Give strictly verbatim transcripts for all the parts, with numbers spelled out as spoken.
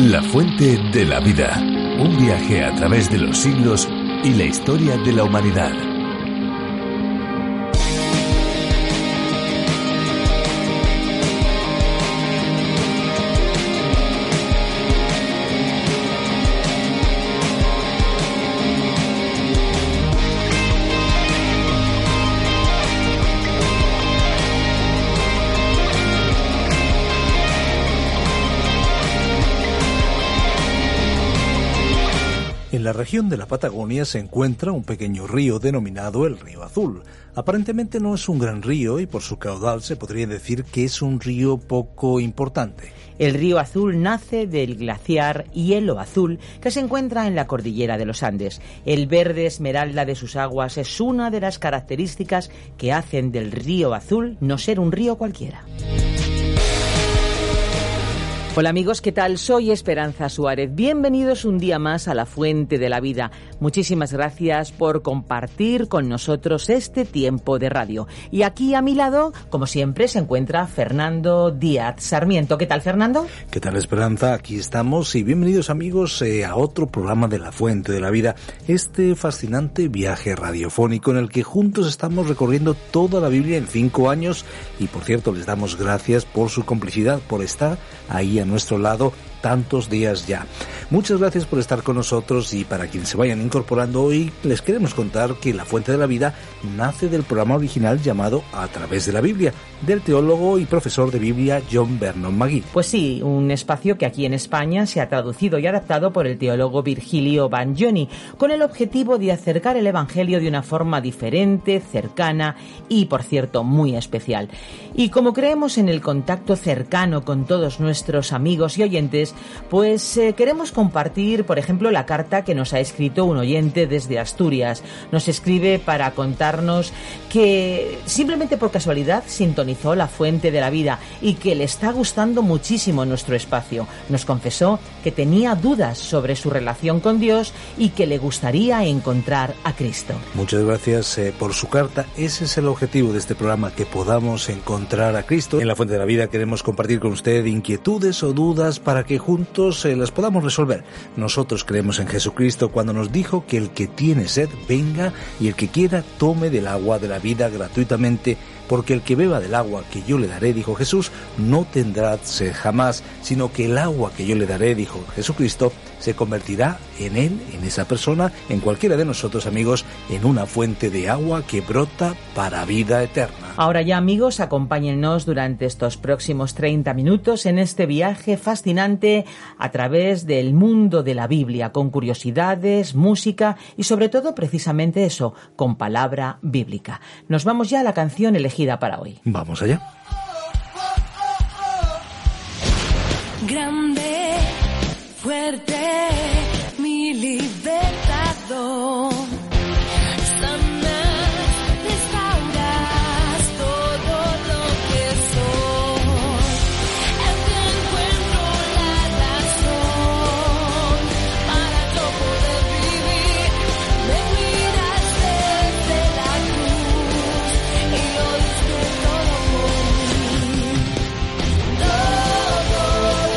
La fuente de la vida. Un viaje a través de los siglos y la historia de la humanidad. En la región de la Patagonia se encuentra un pequeño río denominado el Río Azul. Aparentemente no es un gran río y por su caudal se podría decir que es un río poco importante. El Río Azul nace del glaciar Hielo Azul que se encuentra en la cordillera de los Andes. El verde esmeralda de sus aguas es una de las características que hacen del Río Azul no ser un río cualquiera. Hola amigos, ¿qué tal? Soy Esperanza Suárez. Bienvenidos un día más a La Fuente de la Vida. Muchísimas gracias por compartir con nosotros este tiempo de radio. Y aquí a mi lado, como siempre, se encuentra Fernando Díaz Sarmiento. ¿Qué tal, Fernando? ¿Qué tal, Esperanza? Aquí estamos y bienvenidos amigos eh, a otro programa de La Fuente de la Vida. Este fascinante viaje radiofónico en el que juntos estamos recorriendo toda la Biblia en cinco años. Y por cierto, les damos gracias por su complicidad, por estar ahí a nuestro lado tantos días ya. Muchas gracias por estar con nosotros y para quienes se vayan incorporando hoy les queremos contar que La Fuente de la Vida nace del programa original llamado A Través de la Biblia, del teólogo y profesor de Biblia John Vernon Magee. Pues sí, un espacio que aquí en España se ha traducido y adaptado por el teólogo Virgilio Bagnoni, con el objetivo de acercar el Evangelio de una forma diferente, cercana y, por cierto, muy especial. Y como creemos en el contacto cercano con todos nuestros amigos y oyentes, pues eh, queremos compartir, por ejemplo, la carta que nos ha escrito un oyente desde Asturias. Nos escribe para contarnos que simplemente por casualidad sintonizó La Fuente de la Vida y que le está gustando muchísimo nuestro espacio. Nos confesó que tenía dudas sobre su relación con Dios y que le gustaría encontrar a Cristo. Muchas gracias eh, por su carta. Ese es el objetivo de este programa, que podamos encontrar a Cristo. En La Fuente de la Vida queremos compartir con usted inquietudes o dudas para que juntos eh, las podamos resolver. Nosotros creemos en Jesucristo cuando nos dijo que el que tiene sed venga y el que quiera tome del agua de la vida gratuitamente, porque el que beba del agua que yo le daré, dijo Jesús, no tendrá sed jamás, sino que el agua que yo le daré, dijo Jesucristo, se convertirá en él, en esa persona, en cualquiera de nosotros, amigos, en una fuente de agua que brota para vida eterna. Ahora ya, amigos, acompáñennos durante estos próximos treinta minutos en este viaje fascinante a través del mundo de la Biblia, con curiosidades, música y sobre todo, precisamente eso, con palabra bíblica. Nos vamos ya a la canción elegida para hoy. Vamos allá. Grande, fuerte, mi libertador.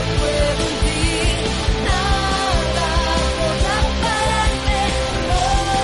Nada podrá pararme,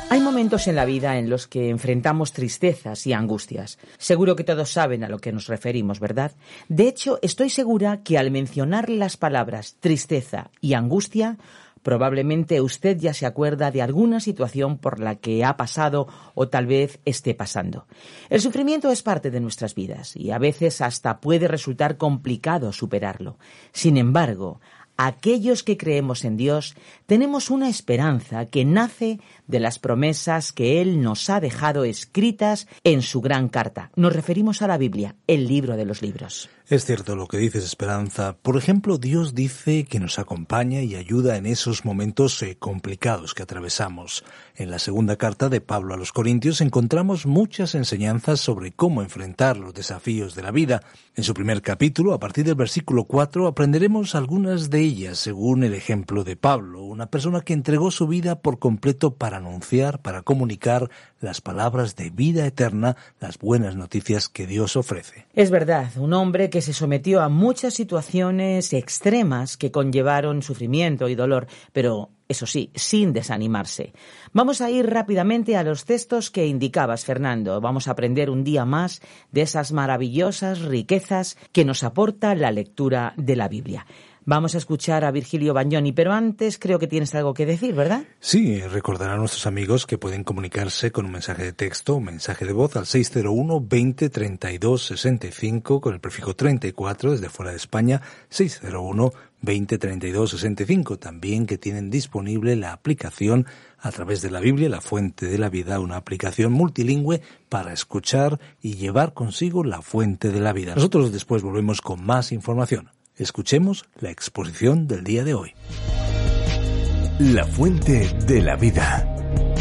Hay momentos en la vida en los que enfrentamos tristezas y angustias. Seguro que todos saben a lo que nos referimos, ¿verdad? De hecho, estoy segura que al mencionar las palabras tristeza y angustia, probablemente usted ya se acuerda de alguna situación por la que ha pasado o tal vez esté pasando. El sufrimiento es parte de nuestras vidas y a veces hasta puede resultar complicado superarlo. Sin embargo, aquellos que creemos en Dios tenemos una esperanza que nace de las promesas que Él nos ha dejado escritas en su gran carta. Nos referimos a la Biblia, el libro de los libros. Es cierto lo que dices, Esperanza. Por ejemplo, Dios dice que nos acompaña y ayuda en esos momentos eh, complicados que atravesamos. En la segunda carta de Pablo a los Corintios encontramos muchas enseñanzas sobre cómo enfrentar los desafíos de la vida. En su primer capítulo, a partir del versículo cuatro, aprenderemos algunas de ellas según el ejemplo de Pablo, una persona que entregó su vida por completo para anunciar, para comunicar las palabras de vida eterna, las buenas noticias que Dios ofrece. Es verdad, un hombre que se sometió a muchas situaciones extremas que conllevaron sufrimiento y dolor, pero eso sí, sin desanimarse. Vamos a ir rápidamente a los textos que indicabas, Fernando. Vamos a aprender un día más de esas maravillosas riquezas que nos aporta la lectura de la Biblia. Vamos a escuchar a Virgilio Bagnoni, pero antes creo que tienes algo que decir, ¿verdad? Sí, recordar a nuestros amigos que pueden comunicarse con un mensaje de texto o mensaje de voz al seis cero uno, veinte, treinta y dos, sesenta y cinco con el prefijo treinta y cuatro desde fuera de España, seis cero uno, veinte, treinta y dos, sesenta y cinco. También que tienen disponible la aplicación a través de la Biblia, la fuente de la vida, una aplicación multilingüe para escuchar y llevar consigo la fuente de la vida. Nosotros después volvemos con más información. Escuchemos la exposición del día de hoy. La fuente de la vida.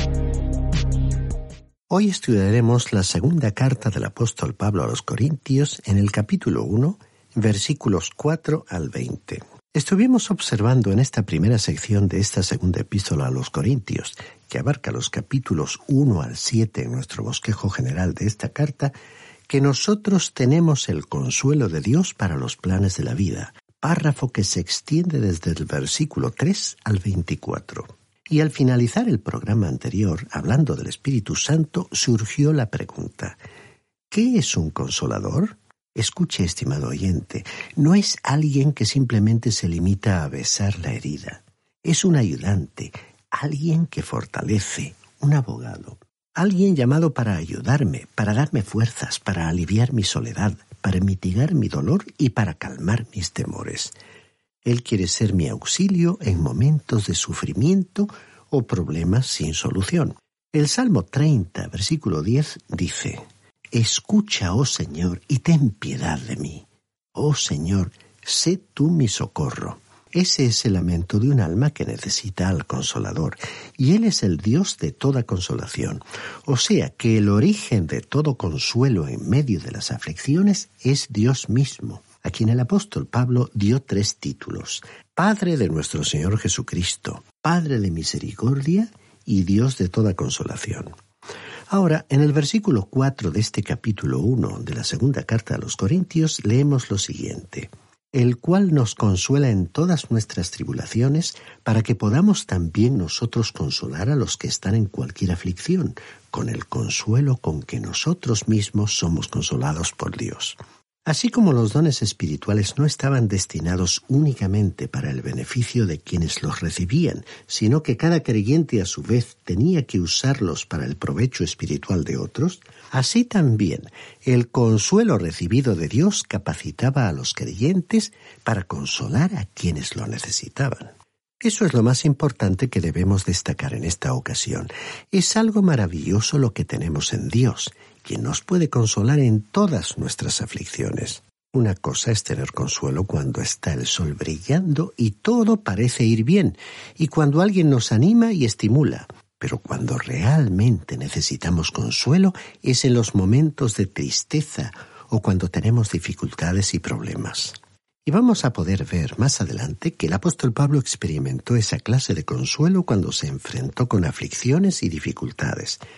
Hoy estudiaremos la segunda carta del apóstol Pablo a los Corintios en el capítulo uno, versículos cuatro al veinte. Estuvimos observando en esta primera sección de esta segunda epístola a los Corintios, que abarca los capítulos uno al siete en nuestro bosquejo general de esta carta, que nosotros tenemos el consuelo de Dios para los planes de la vida, párrafo que se extiende desde el versículo tres al veinticuatro. Y al finalizar el programa anterior, hablando del Espíritu Santo, surgió la pregunta: ¿qué es un consolador? Escuche, estimado oyente, no es alguien que simplemente se limita a besar la herida. Es un ayudante, alguien que fortalece, un abogado. Alguien llamado para ayudarme, para darme fuerzas, para aliviar mi soledad, para mitigar mi dolor y para calmar mis temores. Él quiere ser mi auxilio en momentos de sufrimiento o problemas sin solución. El Salmo treinta, versículo diez, dice: «Escucha, oh Señor, y ten piedad de mí. Oh Señor, sé tú mi socorro». Ese es el lamento de un alma que necesita al Consolador, y Él es el Dios de toda consolación. O sea que el origen de todo consuelo en medio de las aflicciones es Dios mismo, a quien el apóstol Pablo dio tres títulos: Padre de nuestro Señor Jesucristo, Padre de misericordia y Dios de toda consolación. Ahora, en el versículo cuatro de este capítulo uno de la segunda carta a los Corintios, leemos lo siguiente: el cual nos consuela en todas nuestras tribulaciones, para que podamos también nosotros consolar a los que están en cualquier aflicción, con el consuelo con que nosotros mismos somos consolados por Dios. Así como los dones espirituales no estaban destinados únicamente para el beneficio de quienes los recibían, sino que cada creyente a su vez tenía que usarlos para el provecho espiritual de otros, así también el consuelo recibido de Dios capacitaba a los creyentes para consolar a quienes lo necesitaban. Eso es lo más importante que debemos destacar en esta ocasión. Es algo maravilloso lo que tenemos en Dios, quien nos puede consolar en todas nuestras aflicciones. Una cosa es tener consuelo cuando está el sol brillando y todo parece ir bien, y cuando alguien nos anima y estimula. Pero cuando realmente necesitamos consuelo es en los momentos de tristeza o cuando tenemos dificultades y problemas. Y vamos a poder ver más adelante que el apóstol Pablo experimentó esa clase de consuelo cuando se enfrentó con aflicciones y dificultades.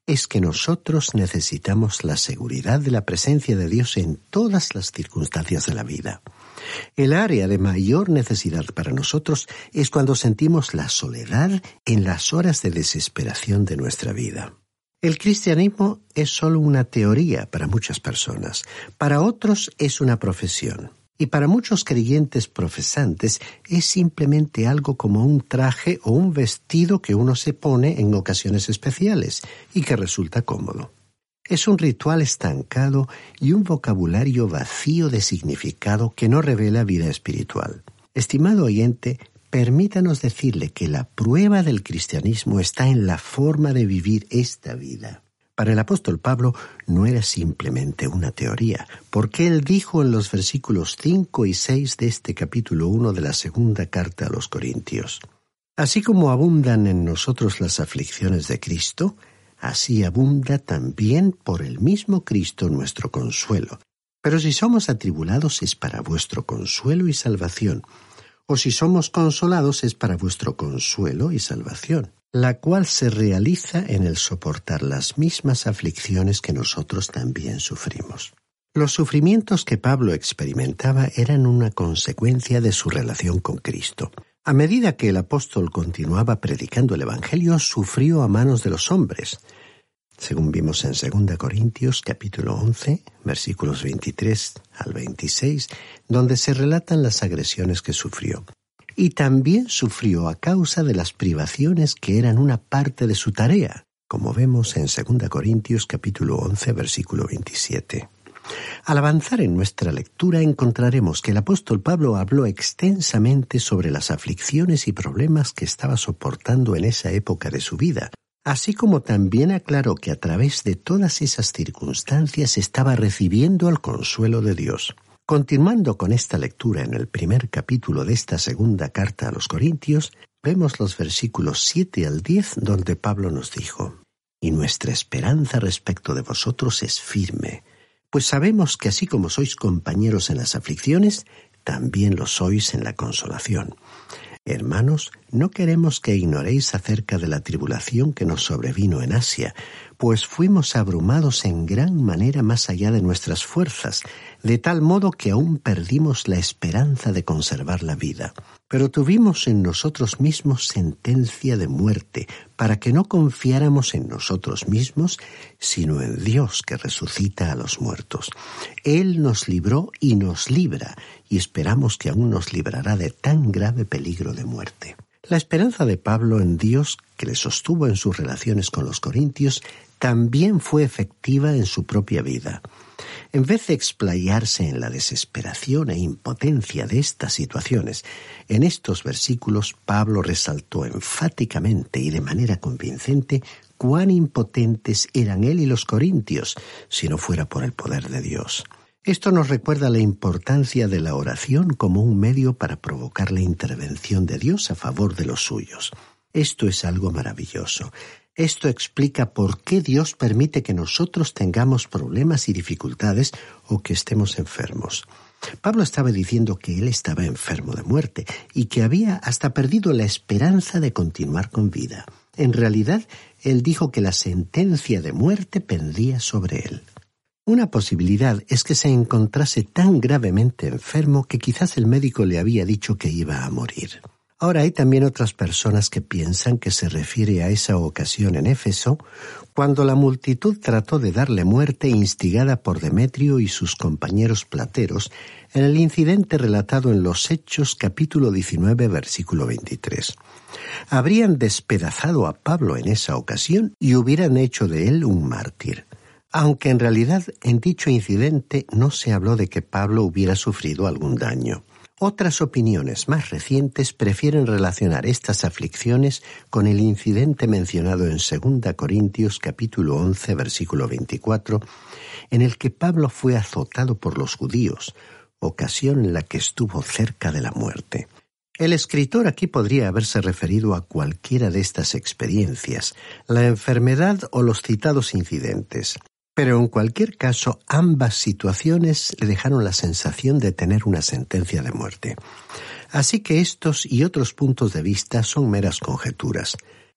es que nosotros necesitamos la seguridad de la presencia de Dios en todas las circunstancias de la vida. El área de mayor necesidad para nosotros es cuando sentimos la soledad en las horas de desesperación de nuestra vida. El cristianismo es solo una teoría para muchas personas, para otros es una profesión. Y para muchos creyentes profesantes es simplemente algo como un traje o un vestido que uno se pone en ocasiones especiales y que resulta cómodo. Es un ritual estancado y un vocabulario vacío de significado que no revela vida espiritual. Estimado oyente, permítanos decirle que la prueba del cristianismo está en la forma de vivir esta vida. Para el apóstol Pablo no era simplemente una teoría, porque él dijo en los versículos cinco y seis de este capítulo uno de la segunda carta a los Corintios: así como abundan en nosotros las aflicciones de Cristo, así abunda también por el mismo Cristo nuestro consuelo. Pero si somos atribulados es para vuestro consuelo y salvación, o si somos consolados es para vuestro consuelo y salvación, la cual se realiza en el soportar las mismas aflicciones que nosotros también sufrimos. Los sufrimientos que Pablo experimentaba eran una consecuencia de su relación con Cristo. A medida que el apóstol continuaba predicando el Evangelio, sufrió a manos de los hombres, según vimos en segunda Corintios capítulo once, versículos veintitrés al veintiséis, donde se relatan las agresiones que sufrió. Y también sufrió a causa de las privaciones que eran una parte de su tarea, como vemos en segunda Corintios capítulo once, versículo veintisiete. Al avanzar en nuestra lectura encontraremos que el apóstol Pablo habló extensamente sobre las aflicciones y problemas que estaba soportando en esa época de su vida, así como también aclaró que a través de todas esas circunstancias estaba recibiendo el consuelo de Dios. Continuando con esta lectura en el primer capítulo de esta segunda carta a los Corintios, vemos los versículos siete al diez donde Pablo nos dijo: «Y nuestra esperanza respecto de vosotros es firme, pues sabemos que así como sois compañeros en las aflicciones, también lo sois en la consolación. Hermanos, no queremos que ignoréis acerca de la tribulación que nos sobrevino en Asia, pues fuimos abrumados en gran manera más allá de nuestras fuerzas, de tal modo que aún perdimos la esperanza de conservar la vida. Pero tuvimos en nosotros mismos sentencia de muerte, para que no confiáramos en nosotros mismos, sino en Dios que resucita a los muertos. Él nos libró y nos libra, y esperamos que aún nos librará de tan grave peligro de muerte». La esperanza de Pablo en Dios, que le sostuvo en sus relaciones con los corintios, también fue efectiva en su propia vida. En vez de explayarse en la desesperación e impotencia de estas situaciones, en estos versículos Pablo resaltó enfáticamente y de manera convincente cuán impotentes eran él y los corintios, si no fuera por el poder de Dios. Esto nos recuerda la importancia de la oración como un medio para provocar la intervención de Dios a favor de los suyos. Esto es algo maravilloso. Esto explica por qué Dios permite que nosotros tengamos problemas y dificultades o que estemos enfermos. Pablo estaba diciendo que él estaba enfermo de muerte y que había hasta perdido la esperanza de continuar con vida. En realidad, él dijo que la sentencia de muerte pendía sobre él. Una posibilidad es que se encontrase tan gravemente enfermo que quizás el médico le había dicho que iba a morir. Ahora hay también otras personas que piensan que se refiere a esa ocasión en Éfeso, cuando la multitud trató de darle muerte instigada por Demetrio y sus compañeros plateros en el incidente relatado en los Hechos capítulo diecinueve versículo veintitrés. Habrían despedazado a Pablo en esa ocasión y hubieran hecho de él un mártir. Aunque en realidad en dicho incidente no se habló de que Pablo hubiera sufrido algún daño. Otras opiniones más recientes prefieren relacionar estas aflicciones con el incidente mencionado en segunda Corintios capítulo once versículo veinticuatro, en el que Pablo fue azotado por los judíos, ocasión en la que estuvo cerca de la muerte. El escritor aquí podría haberse referido a cualquiera de estas experiencias, la enfermedad o los citados incidentes. Pero en cualquier caso, ambas situaciones le dejaron la sensación de tener una sentencia de muerte. Así que estos y otros puntos de vista son meras conjeturas.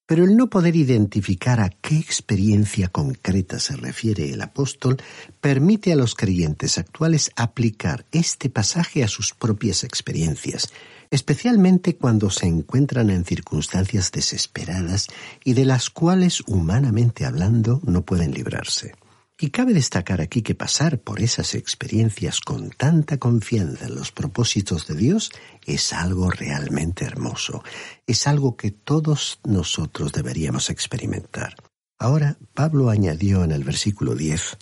Pero el no poder identificar a qué experiencia concreta se refiere el apóstol permite a los creyentes actuales aplicar este pasaje a sus propias experiencias, especialmente cuando se encuentran en circunstancias desesperadas y de las cuales, humanamente hablando, no pueden librarse. Y cabe destacar aquí que pasar por esas experiencias con tanta confianza en los propósitos de Dios es algo realmente hermoso. Es algo que todos nosotros deberíamos experimentar. Ahora, Pablo añadió en el versículo diez,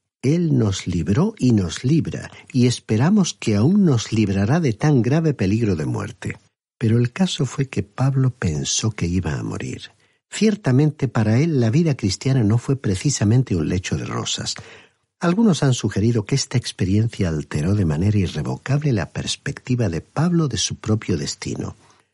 Él nos libró y nos libra, y esperamos que aún nos librará de tan grave peligro de muerte. Pero el caso fue que Pablo pensó que iba a morir. Ciertamente para él la vida cristiana no fue precisamente un lecho de rosas. Algunos han sugerido que esta experiencia alteró de manera irrevocable la perspectiva de Pablo de su propio destino.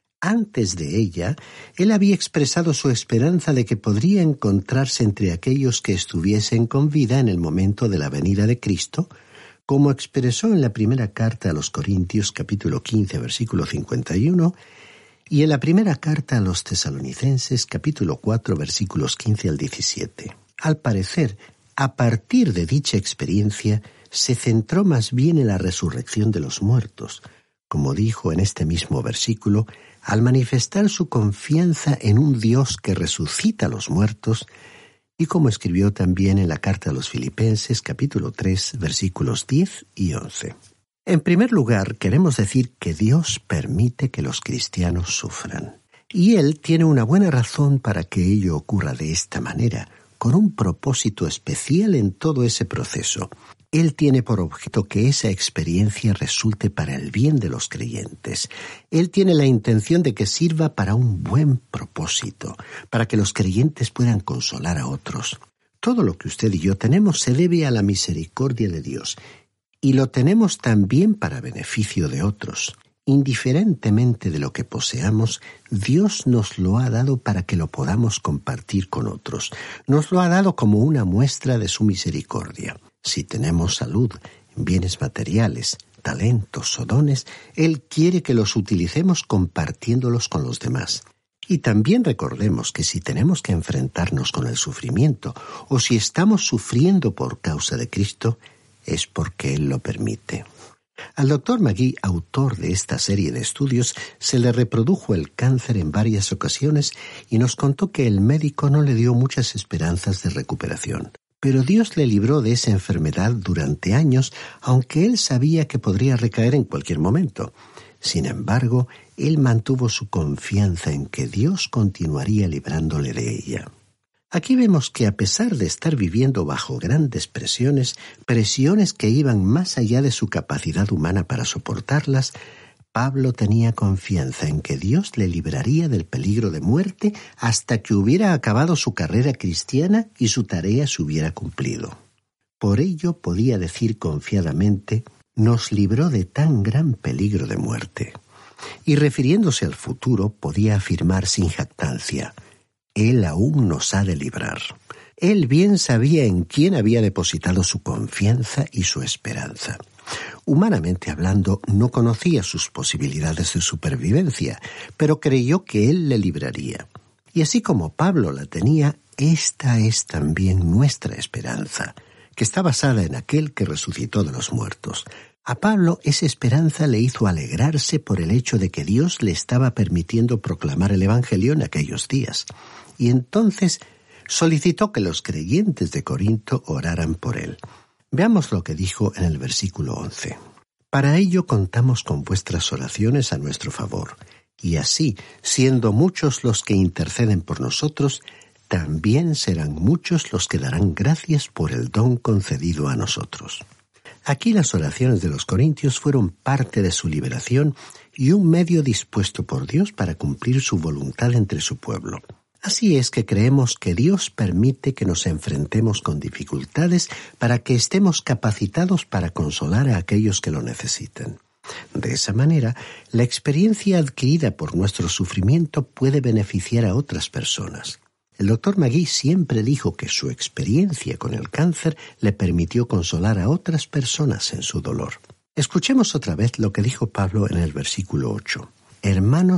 Antes de ella, él había expresado su esperanza de que podría encontrarse entre aquellos que estuviesen con vida en el momento de la venida de Cristo, como expresó en la primera carta a los Corintios capítulo quince versículo cincuenta y uno, y en la primera carta a los Tesalonicenses, capítulo cuatro, versículos quince al diecisiete. Al parecer, a partir de dicha experiencia, se centró más bien en la resurrección de los muertos, como dijo en este mismo versículo, al manifestar su confianza en un Dios que resucita a los muertos, y como escribió también en la carta a los Filipenses, capítulo tres, versículos diez y once. En primer lugar, queremos decir que Dios permite que los cristianos sufran. Y Él tiene una buena razón para que ello ocurra de esta manera, con un propósito especial en todo ese proceso. Él tiene por objeto que esa experiencia resulte para el bien de los creyentes. Él tiene la intención de que sirva para un buen propósito, para que los creyentes puedan consolar a otros. Todo lo que usted y yo tenemos se debe a la misericordia de Dios, y lo tenemos también para beneficio de otros. Indiferentemente de lo que poseamos, Dios nos lo ha dado para que lo podamos compartir con otros. Nos lo ha dado como una muestra de su misericordia. Si tenemos salud, bienes materiales, talentos o dones, Él quiere que los utilicemos compartiéndolos con los demás. Y también recordemos que si tenemos que enfrentarnos con el sufrimiento o si estamos sufriendo por causa de Cristo, es porque Él lo permite. Al doctor Magui, autor de esta serie de estudios, se le reprodujo el cáncer en varias ocasiones y nos contó que el médico no le dio muchas esperanzas de recuperación. Pero Dios le libró de esa enfermedad durante años, aunque él sabía que podría recaer en cualquier momento. Sin embargo, él mantuvo su confianza en que Dios continuaría librándole de ella. Aquí vemos que a pesar de estar viviendo bajo grandes presiones, presiones que iban más allá de su capacidad humana para soportarlas, Pablo tenía confianza en que Dios le libraría del peligro de muerte hasta que hubiera acabado su carrera cristiana y su tarea se hubiera cumplido. Por ello podía decir confiadamente, nos libró de tan gran peligro de muerte. Y refiriéndose al futuro, podía afirmar sin jactancia, Él aún nos ha de librar. Él bien sabía en quién había depositado su confianza y su esperanza. Humanamente hablando, no conocía sus posibilidades de supervivencia, pero creyó que Él le libraría. Y así como Pablo la tenía, esta es también nuestra esperanza, que está basada en aquel que resucitó de los muertos. A Pablo esa esperanza le hizo alegrarse por el hecho de que Dios le estaba permitiendo proclamar el Evangelio en aquellos días. Y entonces solicitó que los creyentes de Corinto oraran por él. Veamos lo que dijo en el versículo once. Para ello contamos con vuestras oraciones a nuestro favor, y así, siendo muchos los que interceden por nosotros, también serán muchos los que darán gracias por el don concedido a nosotros. Aquí las oraciones de los corintios fueron parte de su liberación y un medio dispuesto por Dios para cumplir su voluntad entre su pueblo. Así es que creemos que Dios permite que nos enfrentemos con dificultades para que estemos capacitados para consolar a aquellos que lo necesitan. De esa manera, la experiencia adquirida por nuestro sufrimiento puede beneficiar a otras personas. El doctor Magui siempre dijo que su experiencia con el cáncer le permitió consolar a otras personas en su dolor. Escuchemos otra vez lo que dijo Pablo en el versículo ocho. Hermanos,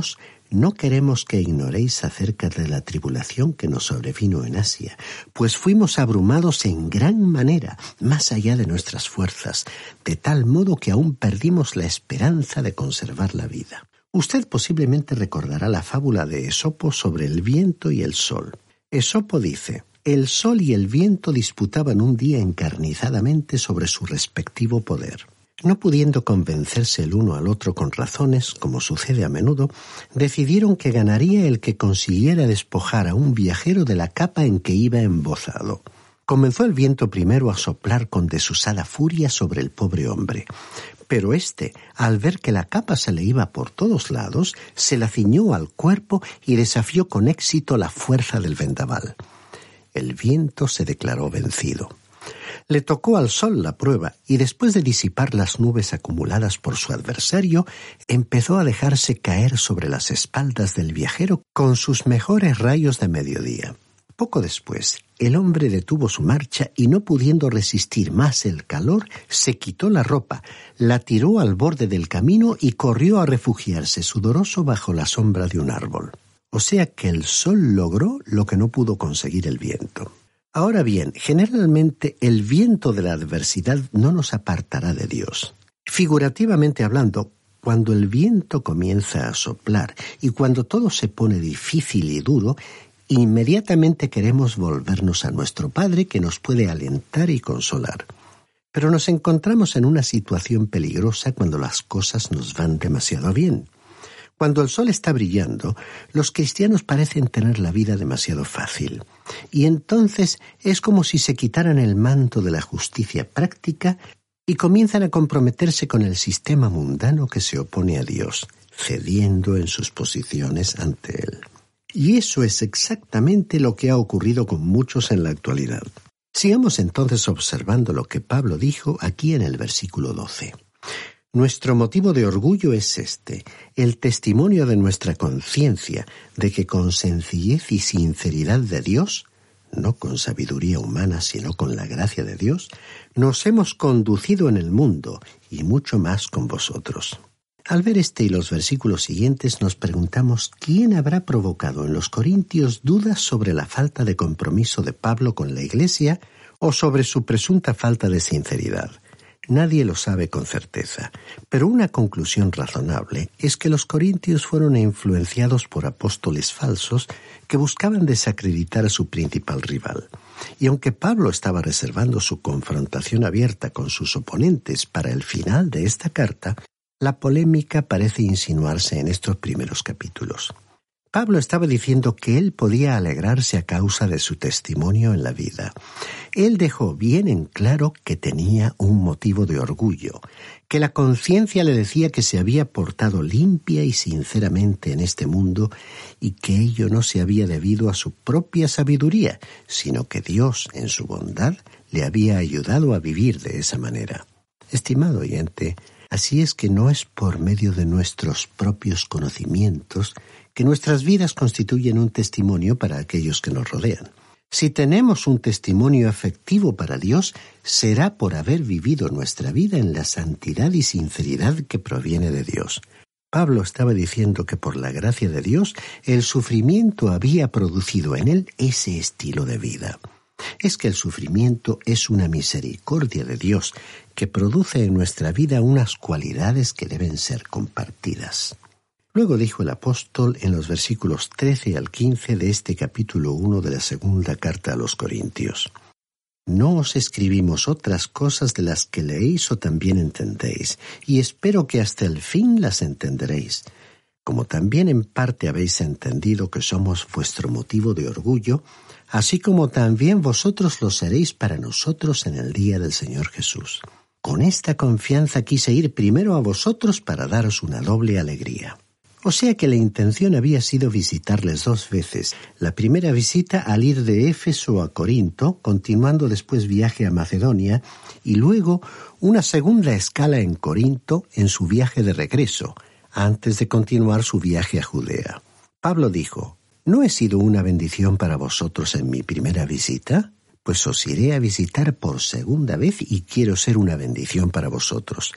no queremos que ignoréis acerca de la tribulación que nos sobrevino en Asia, pues fuimos abrumados en gran manera, más allá de nuestras fuerzas, de tal modo que aún perdimos la esperanza de conservar la vida. Usted posiblemente recordará la fábula de Esopo sobre el viento y el sol. Esopo dice: el sol y el viento disputaban un día encarnizadamente sobre su respectivo poder. No pudiendo convencerse el uno al otro con razones, como sucede a menudo, decidieron que ganaría el que consiguiera despojar a un viajero de la capa en que iba embozado. Comenzó el viento primero a soplar con desusada furia sobre el pobre hombre, pero éste, al ver que la capa se le iba por todos lados, se la ciñó al cuerpo y desafió con éxito la fuerza del vendaval. El viento se declaró vencido. Le tocó al sol la prueba y después de disipar las nubes acumuladas por su adversario, empezó a dejarse caer sobre las espaldas del viajero con sus mejores rayos de mediodía. Poco después, el hombre detuvo su marcha y no pudiendo resistir más el calor, se quitó la ropa, la tiró al borde del camino y corrió a refugiarse sudoroso bajo la sombra de un árbol. O sea que el sol logró lo que no pudo conseguir el viento. Ahora bien, generalmente el viento de la adversidad no nos apartará de Dios. Figurativamente hablando, cuando el viento comienza a soplar y cuando todo se pone difícil y duro, inmediatamente queremos volvernos a nuestro Padre que nos puede alentar y consolar. Pero nos encontramos en una situación peligrosa cuando las cosas nos van demasiado bien. Cuando el sol está brillando, los cristianos parecen tener la vida demasiado fácil. Y entonces es como si se quitaran el manto de la justicia práctica y comienzan a comprometerse con el sistema mundano que se opone a Dios, cediendo en sus posiciones ante Él. Y eso es exactamente lo que ha ocurrido con muchos en la actualidad. Sigamos entonces observando lo que Pablo dijo aquí en el versículo doce. Nuestro motivo de orgullo es este, el testimonio de nuestra conciencia de que con sencillez y sinceridad de Dios, no con sabiduría humana sino con la gracia de Dios, nos hemos conducido en el mundo y mucho más con vosotros. Al ver este y los versículos siguientes nos preguntamos quién habrá provocado en los corintios dudas sobre la falta de compromiso de Pablo con la Iglesia o sobre su presunta falta de sinceridad. Nadie lo sabe con certeza, pero una conclusión razonable es que los corintios fueron influenciados por apóstoles falsos que buscaban desacreditar a su principal rival. Y aunque Pablo estaba reservando su confrontación abierta con sus oponentes para el final de esta carta, la polémica parece insinuarse en estos primeros capítulos. Pablo estaba diciendo que él podía alegrarse a causa de su testimonio en la vida. Él dejó bien en claro que tenía un motivo de orgullo, que la conciencia le decía que se había portado limpia y sinceramente en este mundo y que ello no se había debido a su propia sabiduría, sino que Dios, en su bondad, le había ayudado a vivir de esa manera. Estimado oyente, así es que no es por medio de nuestros propios conocimientos que nuestras vidas constituyen un testimonio para aquellos que nos rodean. Si tenemos un testimonio efectivo para Dios, será por haber vivido nuestra vida en la santidad y sinceridad que proviene de Dios. Pablo estaba diciendo que por la gracia de Dios, el sufrimiento había producido en él ese estilo de vida. Es que el sufrimiento es una misericordia de Dios que produce en nuestra vida unas cualidades que deben ser compartidas. Luego dijo el apóstol en los versículos trece al quince de este capítulo uno de la segunda carta a los Corintios. No os escribimos otras cosas de las que leéis o también entendéis, y espero que hasta el fin las entenderéis, como también en parte habéis entendido que somos vuestro motivo de orgullo, así como también vosotros lo seréis para nosotros en el día del Señor Jesús. Con esta confianza quise ir primero a vosotros para daros una doble alegría. O sea que la intención había sido visitarles dos veces. La primera visita al ir de Éfeso a Corinto, continuando después viaje a Macedonia, y luego una segunda escala en Corinto en su viaje de regreso, antes de continuar su viaje a Judea. Pablo dijo: ¿no he sido una bendición para vosotros en mi primera visita? Pues os iré a visitar por segunda vez y quiero ser una bendición para vosotros.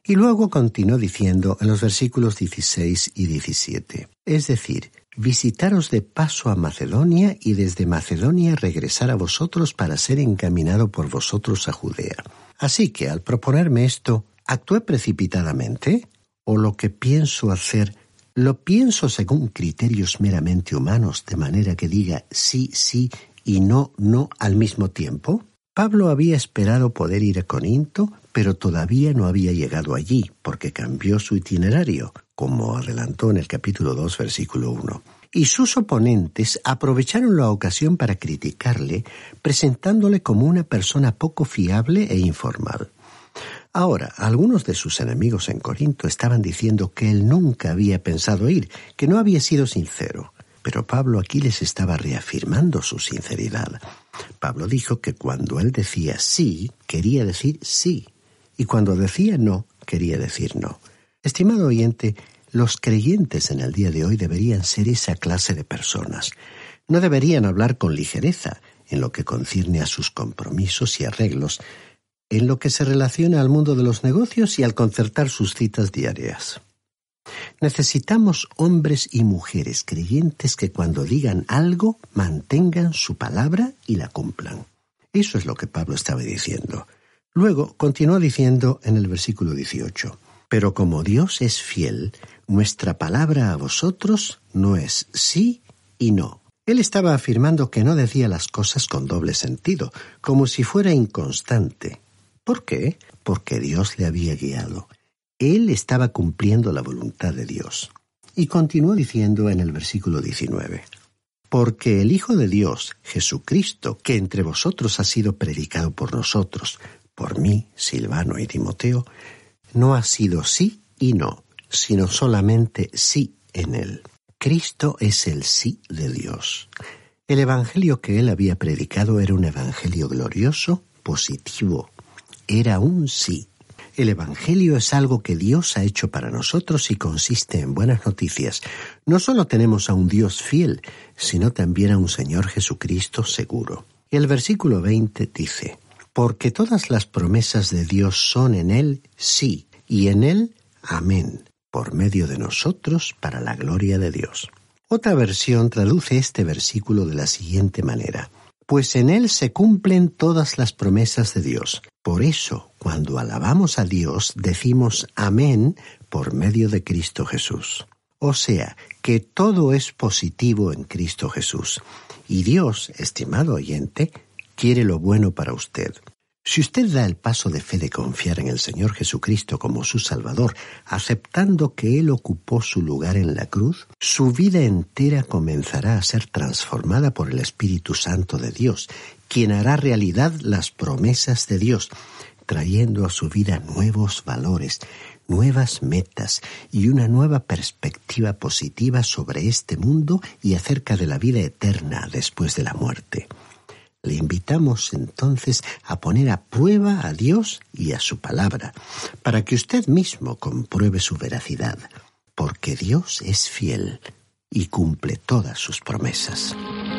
Y luego continuó diciendo en los versículos dieciséis y diecisiete, es decir, visitaros de paso a Macedonia y desde Macedonia regresar a vosotros para ser encaminado por vosotros a Judea. Así que al proponerme esto, ¿actué precipitadamente? ¿O lo que pienso hacer, lo pienso según criterios meramente humanos, de manera que diga sí, sí y no, no al mismo tiempo? Pablo había esperado poder ir a Corinto, pero todavía no había llegado allí, porque cambió su itinerario, como adelantó en el capítulo dos, versículo uno. Y sus oponentes aprovecharon la ocasión para criticarle, presentándole como una persona poco fiable e informal. Ahora, algunos de sus enemigos en Corinto estaban diciendo que él nunca había pensado ir, que no había sido sincero. Pero Pablo aquí les estaba reafirmando su sinceridad. Pablo dijo que cuando él decía sí, quería decir sí, y cuando decía no, quería decir no. Estimado oyente, los creyentes en el día de hoy deberían ser esa clase de personas. No deberían hablar con ligereza en lo que concierne a sus compromisos y arreglos, en lo que se relaciona al mundo de los negocios y al concertar sus citas diarias. Necesitamos hombres y mujeres creyentes que cuando digan algo mantengan su palabra y la cumplan. Eso es lo que Pablo estaba diciendo. Luego continuó diciendo en el versículo dieciocho, pero como Dios es fiel, nuestra palabra a vosotros no es sí y no. Él estaba afirmando que no decía las cosas con doble sentido, como si fuera inconstante. ¿Por qué? Porque Dios le había guiado. Él estaba cumpliendo la voluntad de Dios. Y continuó diciendo en el versículo diecinueve, porque el Hijo de Dios, Jesucristo, que entre vosotros ha sido predicado por nosotros, por mí, Silvano y Timoteo, no ha sido sí y no, sino solamente sí en él. Cristo es el sí de Dios. El evangelio que él había predicado era un evangelio glorioso, positivo. Era un sí. El Evangelio es algo que Dios ha hecho para nosotros y consiste en buenas noticias. No solo tenemos a un Dios fiel, sino también a un Señor Jesucristo seguro. El versículo veinte dice, porque todas las promesas de Dios son en Él sí, y en Él amén, por medio de nosotros para la gloria de Dios. Otra versión traduce este versículo de la siguiente manera, pues en Él se cumplen todas las promesas de Dios. Por eso, cuando alabamos a Dios, decimos amén por medio de Cristo Jesús. O sea, que todo es positivo en Cristo Jesús. Y Dios, estimado oyente, quiere lo bueno para usted. Si usted da el paso de fe de confiar en el Señor Jesucristo como su Salvador, aceptando que Él ocupó su lugar en la cruz, su vida entera comenzará a ser transformada por el Espíritu Santo de Dios, quien hará realidad las promesas de Dios, trayendo a su vida nuevos valores, nuevas metas y una nueva perspectiva positiva sobre este mundo y acerca de la vida eterna después de la muerte. Le invitamos entonces a poner a prueba a Dios y a su palabra, para que usted mismo compruebe su veracidad, porque Dios es fiel y cumple todas sus promesas.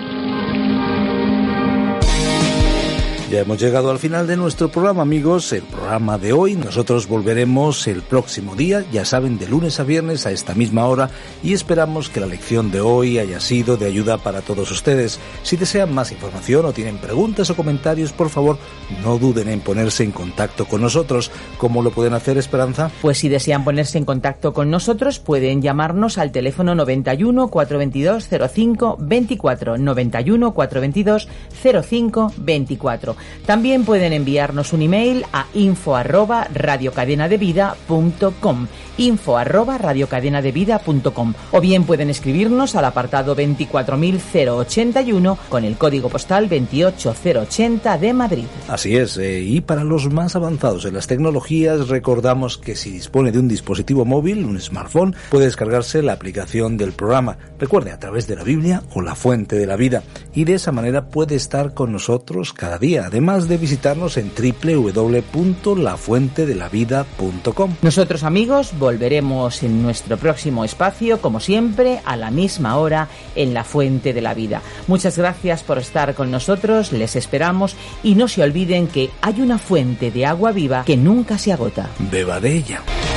Ya hemos llegado al final de nuestro programa, amigos, el programa de hoy. Nosotros volveremos el próximo día, ya saben, de lunes a viernes a esta misma hora, y esperamos que la lección de hoy haya sido de ayuda para todos ustedes. Si desean más información o tienen preguntas o comentarios, por favor, no duden en ponerse en contacto con nosotros. ¿Cómo lo pueden hacer, Esperanza? Pues si desean ponerse en contacto con nosotros, pueden llamarnos al teléfono noventa y uno, cuatrocientos veintidós, cero cinco veinticuatro, noventa y uno, cuatrocientos veintidós, cero cinco veinticuatro. También pueden enviarnos un email a info arroba radiocadenadevida punto com, info arroba radiocadenadevida punto com, o bien pueden escribirnos al apartado veinticuatro mil ochenta y uno con el código postal veintiocho mil ochenta de Madrid. Así es, eh, y para los más avanzados en las tecnologías, recordamos que si dispone de un dispositivo móvil, un smartphone, puede descargarse la aplicación del programa. Recuerde, a través de la Biblia o la Fuente de la Vida, y de esa manera puede estar con nosotros cada día, además de visitarnos en doble u doble u doble u punto la fuente de la vida punto com. Nosotros, amigos, volveremos en nuestro próximo espacio, como siempre, a la misma hora en La Fuente de la Vida. Muchas gracias por estar con nosotros, les esperamos, y no se olviden que hay una fuente de agua viva que nunca se agota. Beba de ella.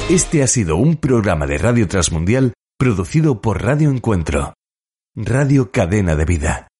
Este ha sido un programa de Radio Transmundial producido por Radio Encuentro, Radio Cadena de Vida.